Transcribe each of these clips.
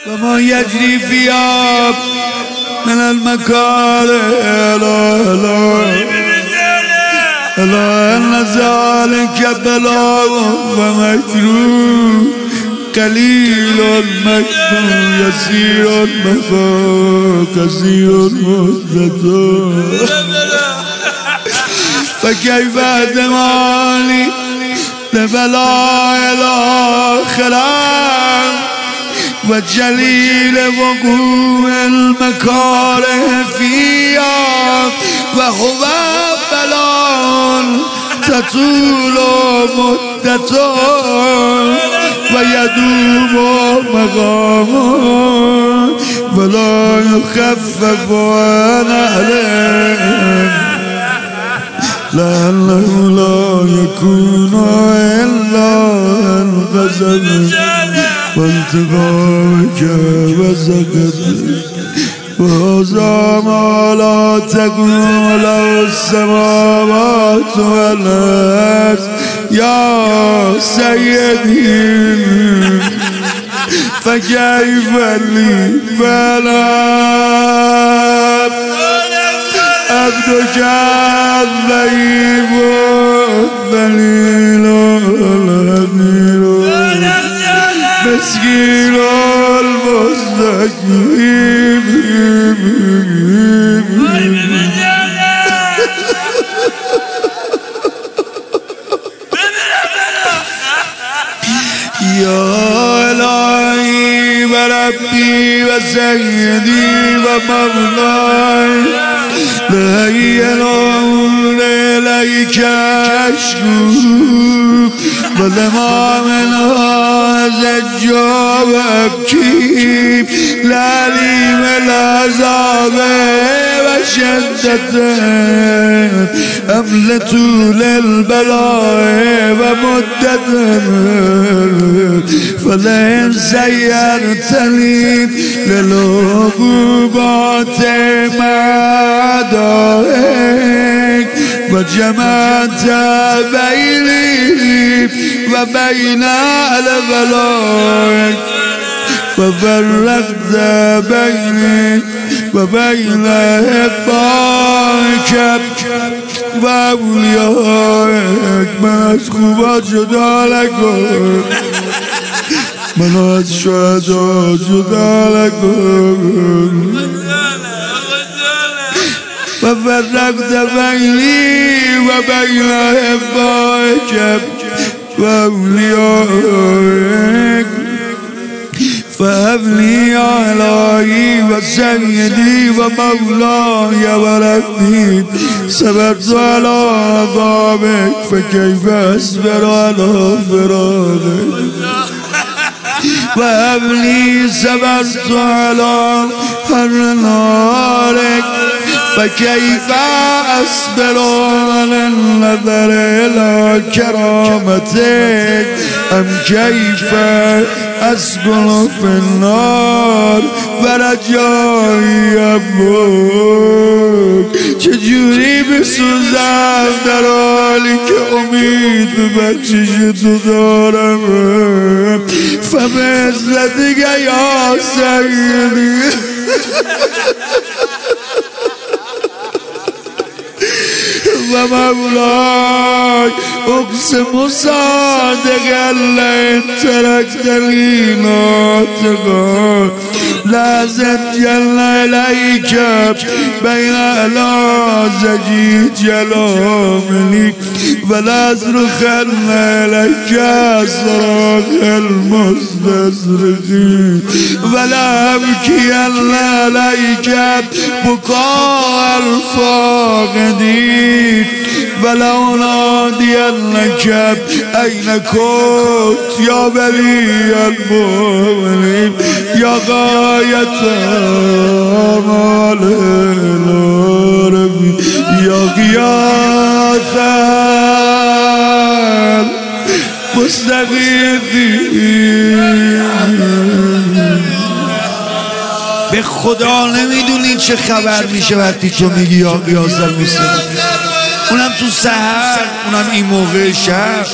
وما يجري فيها من المكاره ألا أن ذلك بلاء ومكروه قليل مكروه يسير مخا كثير مدته فكيف احتمالي لبلاء الآخرة وجليل وقوع المكاره فيها وهو بلاء تطول مدته ويدوم مقامه ولا يخفف عن أهله لأنه لا يكون إلا الغزل وانتقامك وسكتك وهذا ما لا تكون له السماوات والأرض يا سيدي فكيف لي فلا عبدك الضعيف الذليل الأمير مسكين المستقيم يا إلهي وربي وسيدي ومولاي لا يلون إليك أشكو ولما من هذا الجو أبكي لا لي من العذاب وشدة أملة للبلاء ومدة فلئن سيرتني للعقوبات مع دائك وجمعت بيني وبين البلاء وفرقت بيني وبين إحبائك وأوليائك من از خوبات جدا لکن من از شهدا جدا لکن وفرقت بيني وبين إحبائك وأوليائك فهب لي يا إلهي وسيدي ومولاي وربي صبرت على عذابك فكيف أصبر على فراقك وهب لي صبرت على حر نارك فكيف أصبر على النظر إلى كرامتك أم كيف أسكن في النار ورجائي أبوك چجوری بسوزم در حالی که امید به بخشش تو دارم فبعزتك یا سیدی ومولاي أقسم صادقا لئن تركتني ناطقا لأزجن إليك بين ألازجي جلامني ولأصرخن إليك صراخ المستصرخين ولأبكين عليك بكاء الفاقدين ولأنادينك أين كنت يا ولي المؤمنين يا غاية آمال العرب يا غياث المستغيثين. به خدا نمیدونی چه خبر میشه وقتی تو میگی یا غیاث المستغیثین، اونم تو سحر، اونم این موقع شب.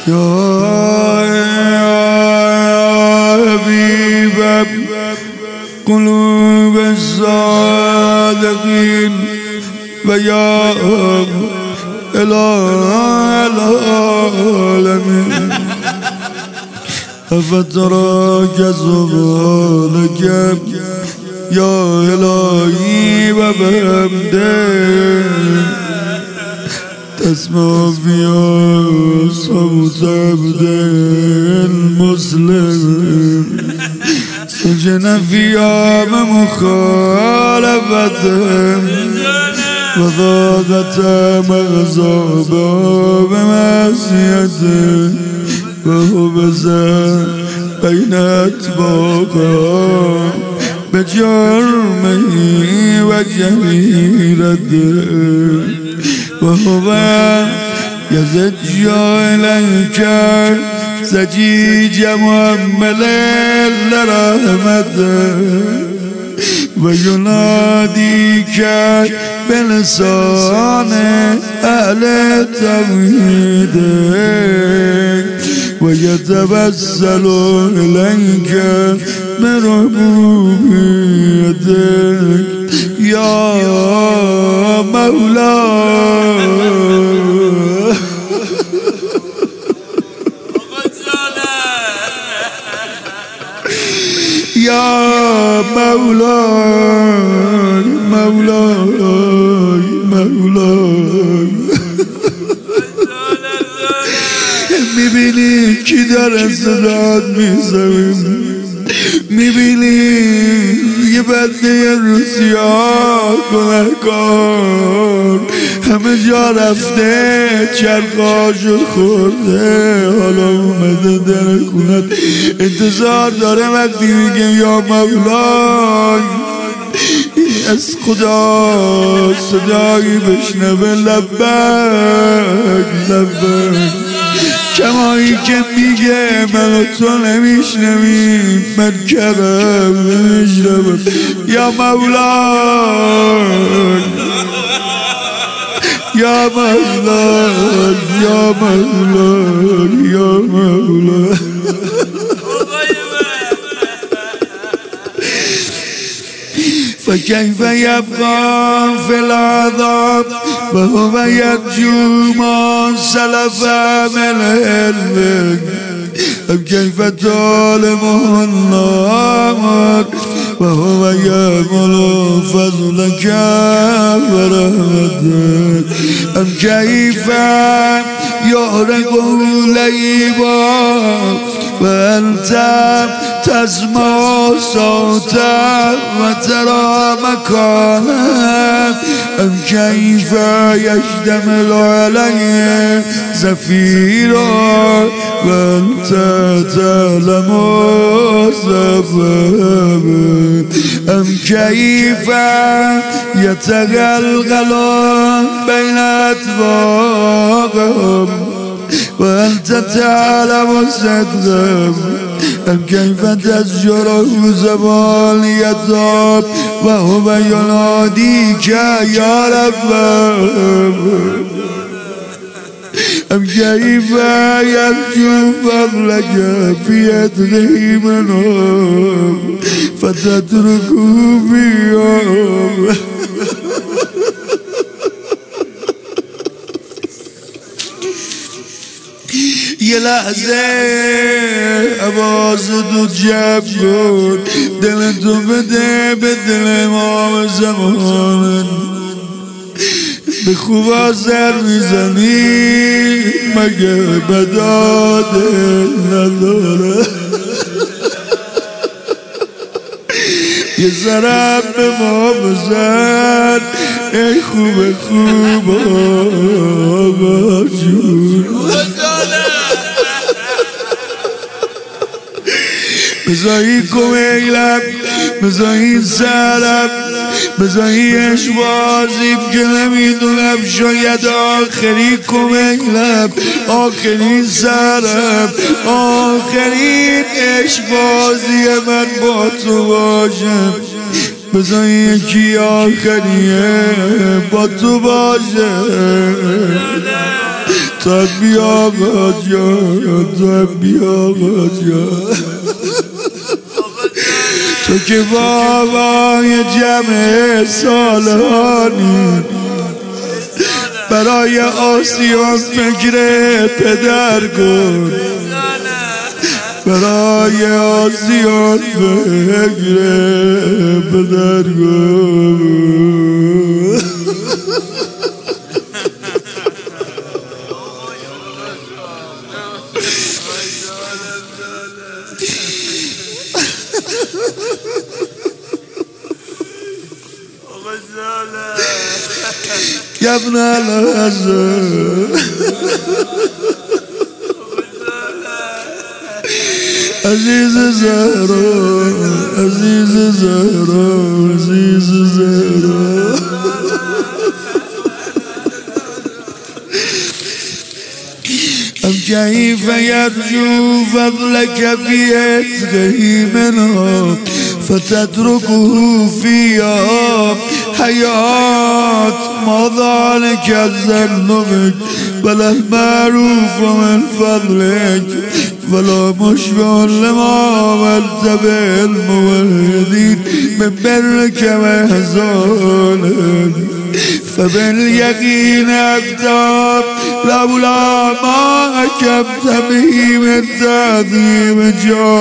یا حبیب قلوب الصادقین و یا اله العالمین افتراک زبانک یا الهی و بحمده تسمع فيها صوت عبد مسلم سجن فيها بمخالفتهم وضاقت مغصابا بمعصيته وحبس بين أطباقا بجرمه وجريرته وهو يزج إليك زجيج مؤمل لرحمته ويناديك بلسان أهل توحيدك ويتبسل إليك بربوبيتك يا مولاي يا مولاي مولاي مولاي میبینی کی داره صدات میزنم میبینی یه بنده روسیا گناهکار همه جا رفته چرخاشو خورده حالا اومده در خونت انتظار داره وقتی میگه یا مولای از خدا صدایی بشنوه لبک لبک کمایی که میگه من تو نمیشنویم من کرم نمیشنوم یا مولای یا مولای یا مولای یا مولای فكيف يبقى في العذاب وهو يرجو ما سلف من علمك أم كيف تعلمه النار وهو يأمل فضلك ورحمتك أم كيف يحرق ليبا وأنت تسمع صوتا وترى مكانا أم كيف يشتمل عليه زفيرا وأنت تعلم سبب أم كيف يتغلغلون بين أطباقهم وأنت تعلم صدقهم أم كيف تزجره زبان يطاب وهو يناديك يا رب أم كيف يرجو فضلك في يده منهم فتتركه في يوم یه لحظه آواز تو جمع کن دل تو بده به دل ما زمان به خوبا سر میزنی مگه بداده نداره یه ضرب به ما بزن ای خوب خوب آقا جون بزایی کمیلم بزایی سرم بزایی اشوازیم که نمیدونم شاید آخری کمیلم آخرین سرم آخرین اشوازی من با تو باشم بزایی یکی آخریه با تو باشه تو بیا جان، تو بیا جان، تو که بابای جمع سالانی برای آسیان فکر پدر کن، برای آسیان فکر پدر کن. يا ابن الحسن عزيز زهراء، عزيز زهراء، عزيز زهراء. أم كيف يرجو فضلك في عتقه منها فتتركه فيها حياة ما ذلك الظن بك ولا المعروف من فضلك ولا مشبه لما عملت به الموحدين من برك وإحسانك فباليقين أكتب لولا ما أكبت به من تعظيم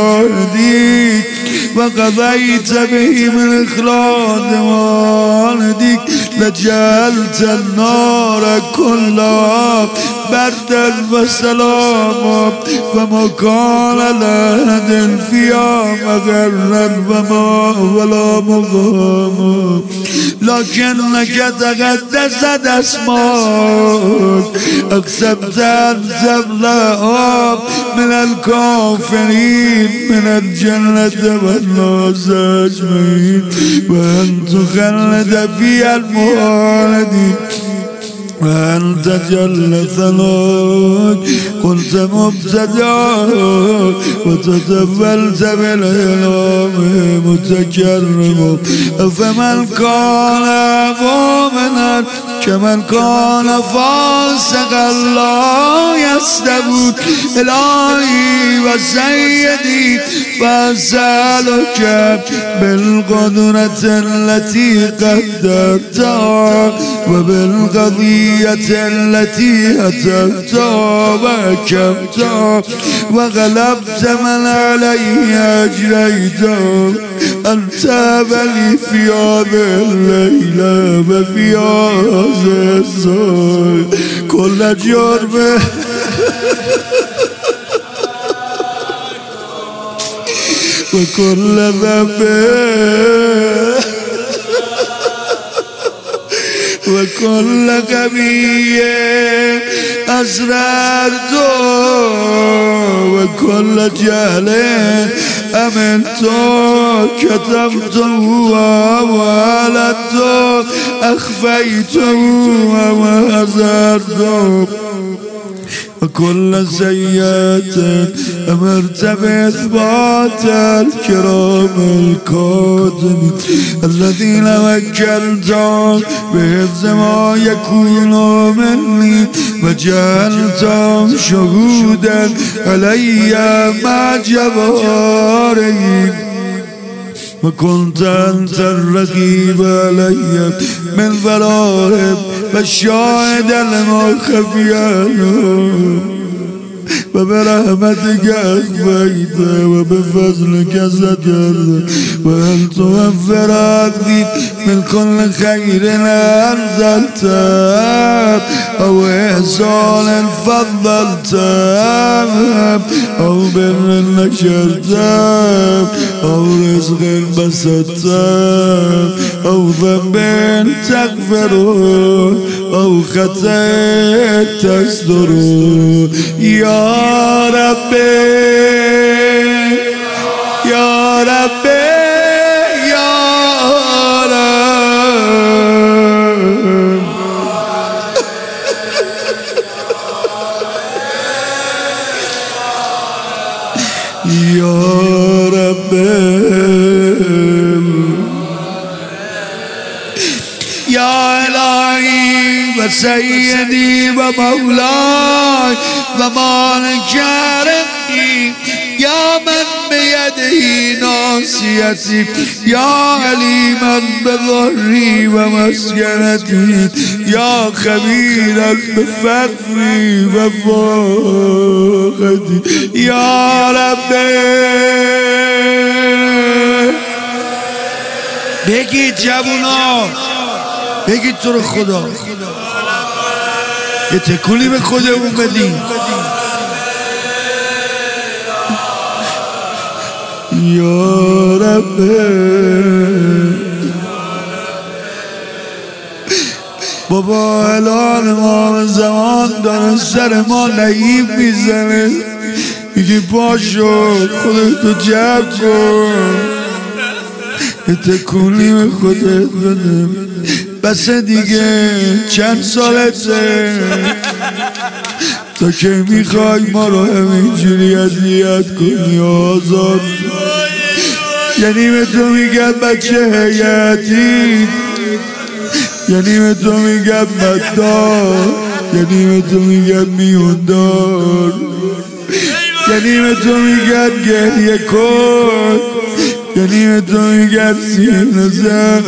جهدك وقضيت به من إخلاص والدك لجعلت النار كلها بردا وسلاما وما كان لأحد فيها مغرا ولا مقاما لكنك تقدست أسماك أقسمت أن تملأها من الكافرين من الجنة والناس أجمعين وأن تخلد فيها المخالدين وأنت جل ثناك قلت مبتدأ وتتبلت بالإعلام متكرم فمن كان مؤمنا كمن كان فاسقا لا يستوون إلهي وسيدي فأسألك بالقدرة التي قدرتها وبالقضية التي أتتها وأكمتها وغلبت من عليه أجريته أنت بلي في هذه الليلة وفي هذا الصبح كل جرم وكل ذنب وكل قبيح أسررته وكل جهل أمنته كتمته وولدته أخفيته وأزرته وكل سيئة أمرت بإثبات الكرام الكاتبين الذين وكلتهم بحفظ ما يكون مني وجعلتهم شهودا علي مع جبارهم وكنت أنت الرقيب علي من ورائهم والشاهد لما خفي عنهم وبرحمتك أخفيت وبفضلك سترت وأن توفر عبدي من كل خير أنزلت أو إحسان فضلت أو بر نشرت أو رزق بسطت أو ذنب تغفره أو خطأ تستره يا ربي يا ربي يا رب يا ربي يا إلهي و سیدی و مولاي و مالک ربی یا من بیدهی ناصیتی یا علیما بضری و مسکنتی یا خبیرا بفقری و فاقتی یا ربی. بگید جوونا، بگید تو رو خدا، یه تکونی به خودمون بدیم. یا رب بابا الان امام زمان داره سر ما نعیب میزنه، میگی پاشو خودتو جمع کن، یه تکونی به خودت بده. بس دیگه چند سالته تا که میخوای ما رو همینجوری اذیت کنی آزاد؟ یعنی به تو میگم بچه حیاتی، یعنی به تو میگم مدار، یعنی به تو میگم میوندار، یعنی به تو میگم گریه کن، یعنی به تو میگم سینه زن.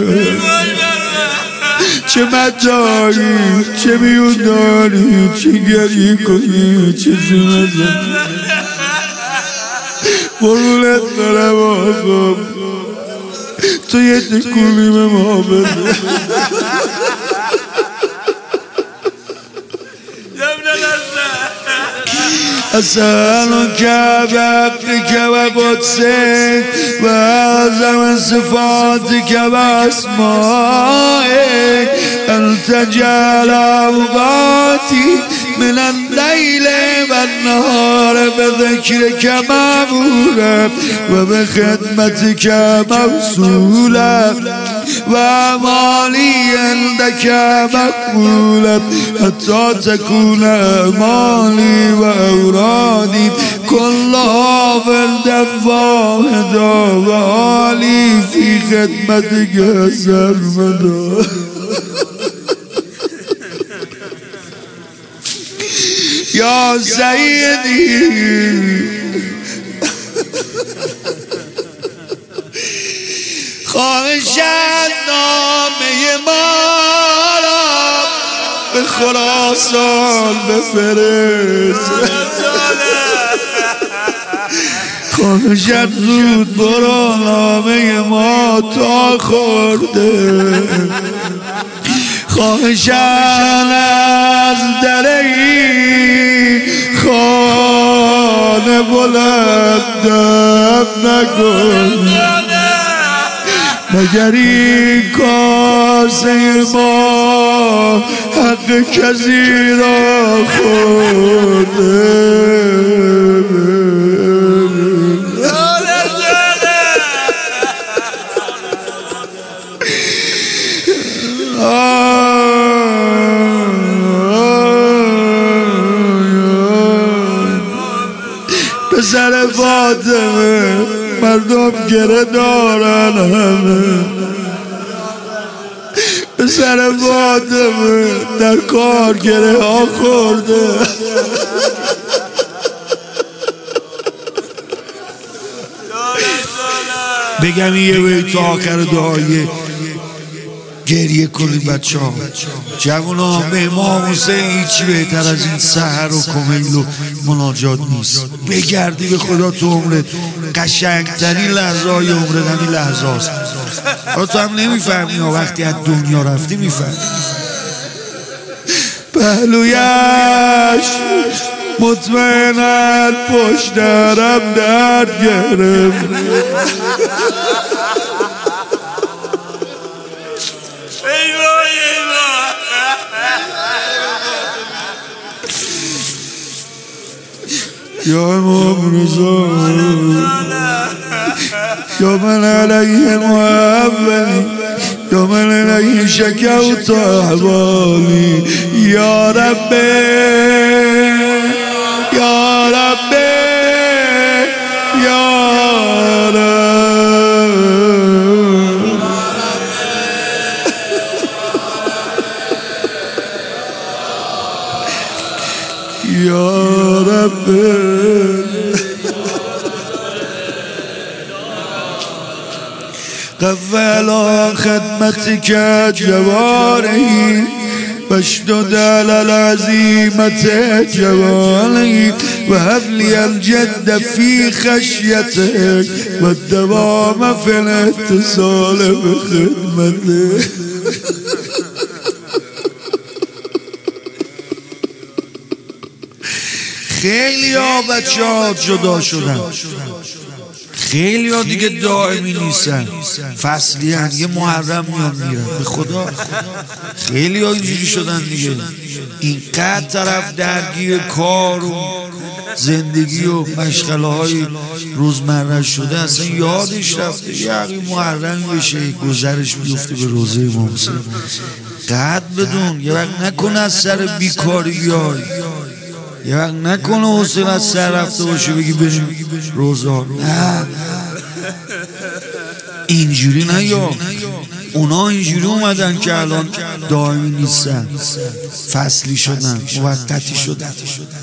چه مداری، چه میونداری، چه گریه کنی، چه سینه زن. قربونت برم آقا، تو یه تکونی به ما بده. أسألك بعقلك وقدسك وأعظم صفاتك وأسمائك أن تجعل أوقاتي من الليل والنهار بذكرك معمورا وبخدمتك موصولا وأعمالي عندك مقبولة حتى تكون أعمالي وأورادي كلها فردا واحدا وحالي في خدمتك سرمدا. يا سيدي خواهشت نامه ما را به خراسان بفرست، خواهشت زود برو نامه ما تا خورده، خواهشت از دری خانه بلندم نکن، مگر این کاسه ما حق کسی را خورده. پسر فاطمه مردم گره دارن همه، پسر فاطمه در کار گره ها خورده. بگم یه بیت آخر دعایه گریه کنید بچه ها جوونا. به امام حسین هیچی بهتر از این سحر و کمیل و مناجات نیست. بگردی به خدا تو عمرت، قشنگترین لحظه های عمرت همین لحظه هاست. تو هم نمیفهمی ها، وقتی از دنیا رفتی میفهمی. پهلویش مطمئنن پشت درم درد گرفت، یا امام رضا یا من علیه محولی یا من علیه شکوت احوالی یا رب یا رب یا رب. یا رب قفل خدمتك جواري واشدد على العزيمة جواري وهب لي الجد في خشيتك والدوام في الاتصال بخدمتك. خیلی ها بچه ها جدا شدن، خیلی ها دیگه دائمی نیستن، فصلی هن، یه محرم میان میرن. به خدا خیلی ها اینجوری شدن دیگه. اینقدر طرف درگیر کار و زندگی و مشغله های روزمره شده اصلا یادش رفته یه محرم بشه گذرش بیفته به روزه امام حسین. قد بدون یه وقت نکنه از سر بیکاری های، یه وقت نکنه حسین از سر رفته باشه بگی بریم روزه. نه اینجوری نه، یا اونا اینجوری اومدن که الان دائمی نیستن، فصلی شدن، موقتی شدن.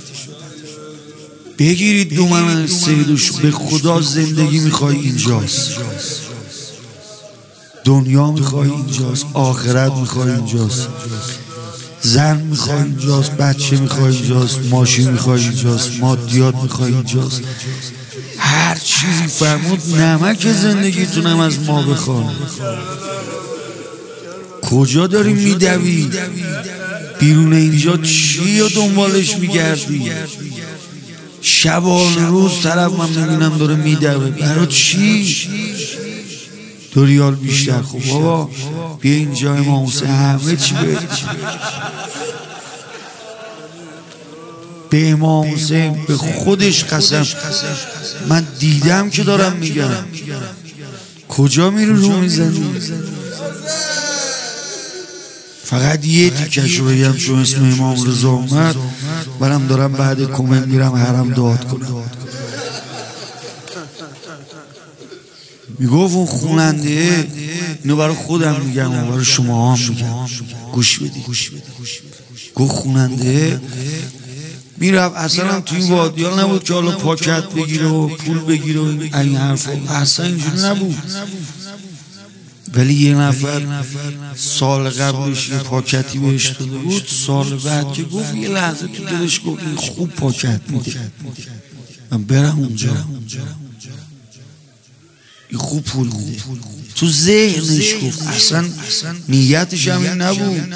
بگیرید دومن سیدوش. به خدا زندگی میخوای اینجاست، دنیا میخوای اینجاست، آخرت میخوای اینجاست، زن میخوای اینجاست، بچه میخوای اینجاست، ماشین میخوای اینجاست، مادیات میخوای اینجاست، هر چیزی فرمود نمک زندگیتونم از ما بخوان. کجا داری میدوی؟ بیرون اینجا چی رو دنبالش میگردی؟ شبان روز طرف من میبینم داره میدوه، برای چی؟ 2 ریال بیشتر. خب بابا بیا اینجا امام حسین همه چی به امام حسین به خودش قسم من دیدم که دارم میگم. کجا میری رو میزنی؟ فقط یه تیکش رو بگم چون اسم امام رضا اومد، برم دارم بعد کمنت میرم حرم داد کنم. میگفت اون خوننده، اینو برای خودم میگم و برای شما هم میگم، گوش بدید. گفت خوننده میرفت اصلا هم توی وادیال نبود که حالا پاکت بگیره و پول بگیره و این حرفا، اصلا اینجوری نبود. ولی یه نفر سال قبلش یه پاکتی بهش داده بود، سال بعد که گفت یه لحظه تو دلش گفت این خوب پاکت میده، من برم اونجا، این خوب پول میده. تو ذهنش گفت، اصلا نیتش هم این نبود.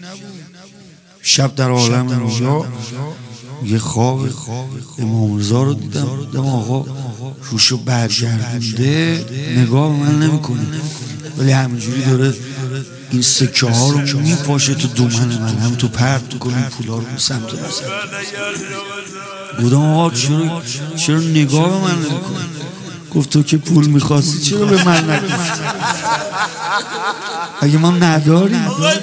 شب در عالم اونجا یه خواب امام رضا رو دیدم آقا روشو برگردونده، نگاه من نمی کنه ولی همینجوری داره این سکه ها رو میپاشه تو دومن من، هم تو پرد میکنه این پولا رو سمت من. بودم آقا چرا نگاه به من نمی کنه؟ گفت تو که پول میخواستی چرا به من نگفتی؟ اگه ما نداریم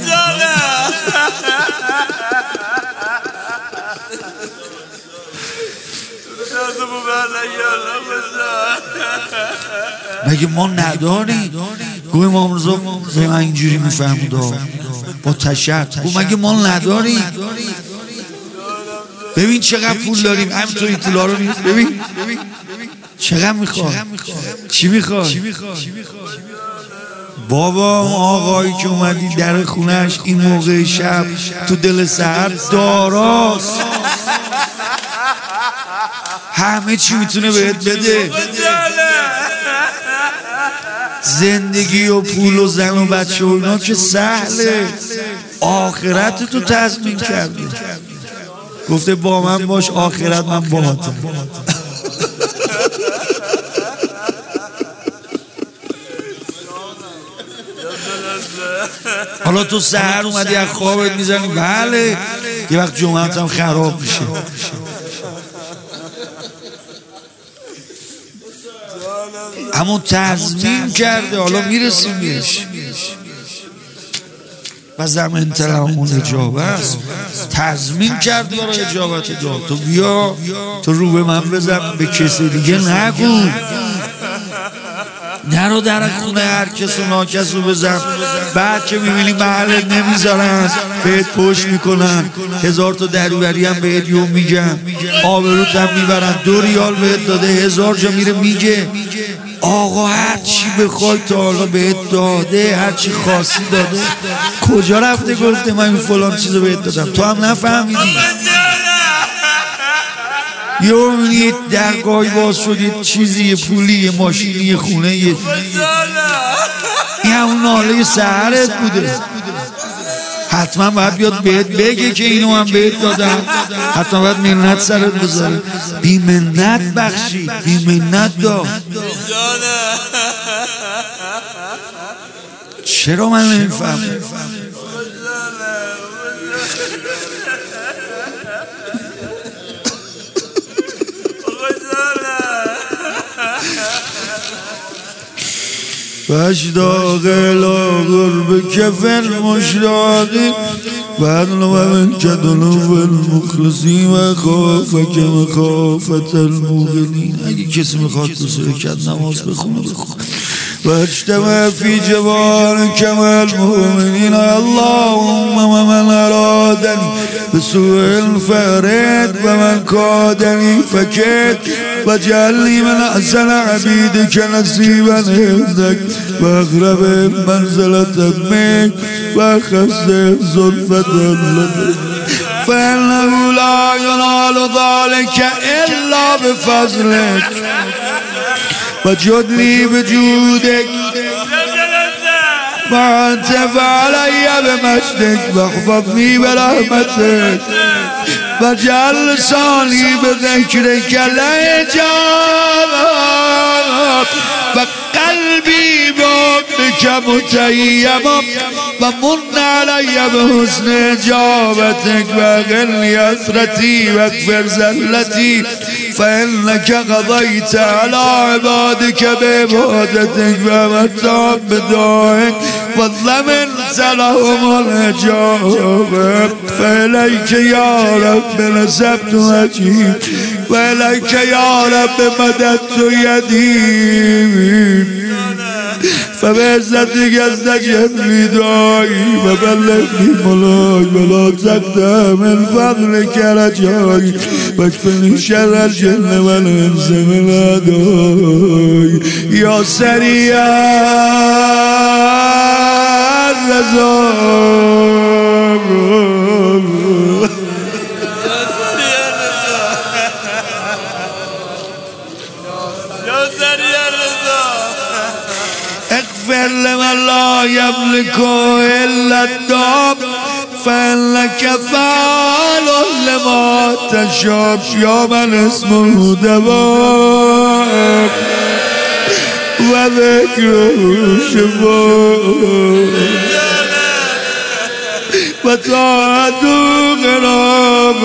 مگه ما نداریم؟ گوه امام رضا به من اینجوری میفهمود با تشک. گوه مگه ما نداریم؟ ببین چقدر پول داریم، همینطور این پولا رو ببین چقدر میخواد. چی میخواد؟ بابا آقایی که اومدی در خونش این موقع شب تو دل سحر داراست، همه چی میتونه بهت بده، زندگی و پول و زن و بچه و اینا که سهله، آخرت تو تضمین کرده. گفته با من باش آخرت من باهاتم. حالا تو سحر اومدی از خوابت میزنی، بله یه وقت جمعت هم خراب میشه. اما تضمین کرده، حالا میرسیم بهش. و زمین تلمون اجابه است، تضمین کرده برای اجابت دعا. تو بیا تو رو به من بزن، به کسی دیگه نگو. نرو در خونه هر کس و ناکس رو بزن. بعد که میبینی محلت نمیذارن بهت پشت میکنن، 1000 تا دروبری هم بهت یوم میگن، آبروت هم میبرن، 2 ریال بهت داده 1000 جا میره میگه آقا هر چی بخوای تا حالا بهت داده، هر چی خاصی داده. کجا رفته گفته من این فلان چیزو بهت دادم، تو هم نفهمیدی. یه میبینید درگاهی باز شدید، چیزی، یه پولی، یه ماشینی، یه خونه، این همون ناله سحرت بوده. حتما باید بیاد بهت بگه که اینو هم بهت دادم، حتما باید منت سرت بذاره. بی منت بخشی، بی منت داد. چرا من نمیفهم؟ فاشتاق لا قرب كف المشتاقين وأدنو من كدنو المخلصين وخافك مخافة المغنين. اگه کسی میخواد دوست رکعت نماز بخونه بخونه. واجتمع في جبارك والمؤمنين اللهم ومن أرادني بسوء فرد ومن كادني فكد واجعلني من أحسن عبيدك نصيبا عندك وأقرب منزلة منك وأخذ زلفة لديك فإنه لا ينال ذلك إلا بفضلك وجد لي بجودك وأنتف علي بمجدك واحفظني برحمتك واجعل لساني بذكرك لا يجاب وقلبي بحبك متيما ومن علي بحسن إجابتك وأغني أثرتي واغفر زلتي فإنك قضيت على عبادك بعبادتك ومتعب بدعائك وضمنت لهم الإجابة فإليك يا رب نسبت وجهي وإليك يا رب مددت يدي فبعزتك استجب لي دعائي وبلغني مولاي ولا تقدم من فضلك رجائي واكفني شر الجن والانس من أعدائي يا سريع الرزاق اغفر لمن لا يملك إلا الدم فإنك فعال لما تشاء يا من اسمه دواء وذكره شفاء وطاعته غرام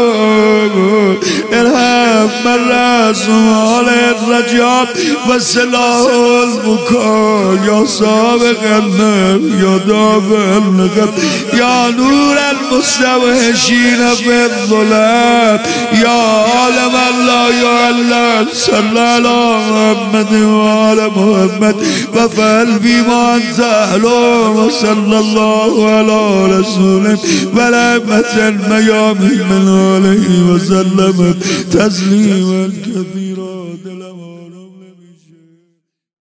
ارحم من رسول الرجاب وسلاح البكاء يا سابق النب يا دافع النقب يا نور المستوحشين في الظلام يا عالم لا يعلم صلى على محمد وعلى محمد وفعل بما انت اهله وصلى الله على رسوله ولعمة الميامين من عليه وسلم تسليما كثيرا.